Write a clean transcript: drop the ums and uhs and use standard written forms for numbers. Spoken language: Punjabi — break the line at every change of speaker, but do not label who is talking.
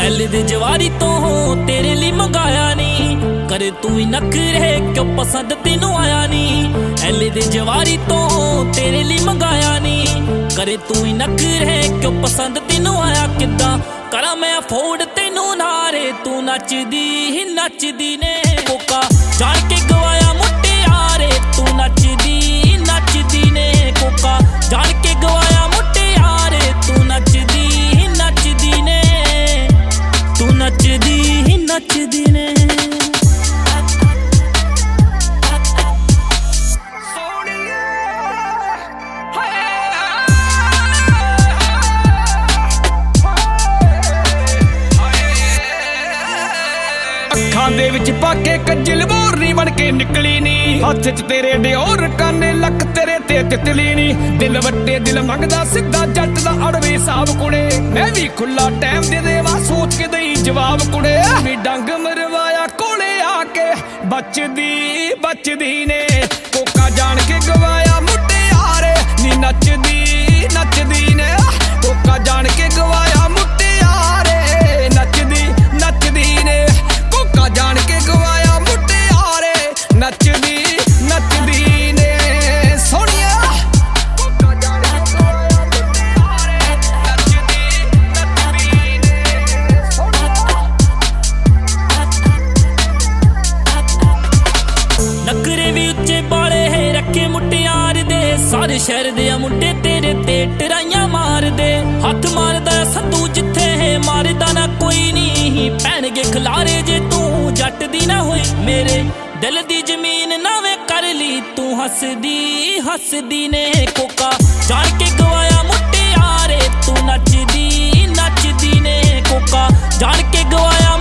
ਐਲੇ ਦੇ ਜਵਾਰੀ ਤੋਂ ਤੇਰੇ ਲਈ ਮੰਗਾਇਆ ਨੀ, ਕਰੇ ਤੂੰ ਹੀ ਨਖਰੇ ਕਿਉਂ ਪਸੰਦ ਤੈਨੂੰ ਆਇਆ ਨੀ। ਐਲੇ ਦੇ ਜਵਾਰੀ ਤੋਂ ਤੇਰੇ ਲਈ ਮੰਗਾਇਆ ਨੀ, ਕਰੇ ਤੂੰ ਹੀ ਨਖਰੇ ਕਿਉਂ ਪਸੰਦ ਤੈਨੂੰ ਆਇਆ। ਕਿੱਦਾਂ ਕਰਾਂ ਮੈਂ ਅਫੋਰਡ ਤੈਨੂੰ ਨਾਰੇ, ਤੂੰ ਨੱਚਦੀ ਨੇ ਕੋਕਾ ਜਾਣ ਕੇ ਗਵਾਇਆ ਮੁਟਿਆਰੇ। ਤੂੰ ਨੱਚਦੀ ਨੇ ਕੋਕਾ ਜਾਣ ਕੇ ਗਵਾਇਆ ਮੁਟਿਆਰੇ। ਤੂੰ ਨੱਚਦੀ ਨੇ, ਤੂੰ ਨੱਚਦੀ ਨੇ।
ਅੱਖਾਂ ਦੇ ਵਿੱਚ ਪਾ ਕੇ ਕੱਜਲ ਮੋਰਨੀ ਬਣ ਕੇ ਨਿਕਲੀ ਨੀ, ਹੱਥ 'ਚ ਤੇਰੇ ਡਿਓਰ ਕਾਨੇ ਲੱਕ ਤੇਰੇ ਤੇ ਤਿਤਲੀ ਨੀ। ਦਿਲ ਵੱਟੇ ਦਿਲ ਮੰਗਦਾ ਸਿੱਧਾ ਜੱਟ ਦਾ ਅੜਵੇ ਹਿਸਾਬ ਕੁੜੇ, ਮੈਂ ਵੀ ਖੁੱਲਾ ਟਾਈਮ ਦੇ ਦੇਵਾ ਸੋਚ ਕੇ ਦਈ ਜਵਾਬ ਕੁੜੇ। ਵੀ ਡੰਗ ਮਰਵਾਇਆ ਕੋਲੇ ਆ ਕੇ ਬਚਦੀ ਨੇ ਕੋਕਾ ਜਾਣ ਕੇ ਗਵਾਇਆ ਮੁਟਿਆਰੇ। ਨੀ ਨੱਚਦੀ ਨੇ ਕੋਕਾ ਜਾਣ ਕੇ ਗਵਾਇਆ ਮੁਟਿਆਰੇ। ਨੱਚਦੀ ਨੇ ਕੋਕਾ ਜਾਣ ਕੇ ਗਵਾਇਆ ਮੁਟਿਆਰੇ। ਨੱਚਦੀ ਨੇ ਸੋਹਣੀਆ ਕੋਕਾ ਜਾਣ ਕੇ ਗਵਾਇਆ ਮੁਟਿਆਰੇ। ਨੱਚਦੀ ਨੇ ਸੋਹਣੀਆ।
ਨਖਰੇ ਵੀ ਉੱਚੇ ਬਾਲੇ ਰੱਖੇ ਮੁਟਿਆਰ ਦੇ, ਸਾਰੇ ਸ਼ਹਿਰ ਦੇ ਮੁੰਡੇ ਤੇਰੇ ਤੇ ਟਰਾਈਆਂ ਮਾਰਦੇ। ਹੱਥ ਮਾਰਦਾ ਸੰਧੂ ਜਿੱਥੇ ਮਾਰਦਾ ਨਾ ਕੋਈ ਨੀ, ਪੈਣਗੇ ਖਿਲਾਰੇ ਜੇ ਤੂੰ ਜੱਟ ਦੀ ਨਾ ਹੋਈ। ਮੇਰੇ ਦਿਲ ਦੀ ਜ਼ਮੀਨ ਨਾਵੇਂ ਕਰ ਲਈ ਤੂੰ ਹੱਸਦੀ ਨੇ ਕੋਕਾ ਜਾਣ ਕੇ ਗਵਾਇਆ ਮੁਟਿਆਰੇ। ਤੂੰ ਨੱਚਦੀ ਨੇ ਕੋਕਾ ਜਾਣ ਕੇ ਗਵਾਇਆ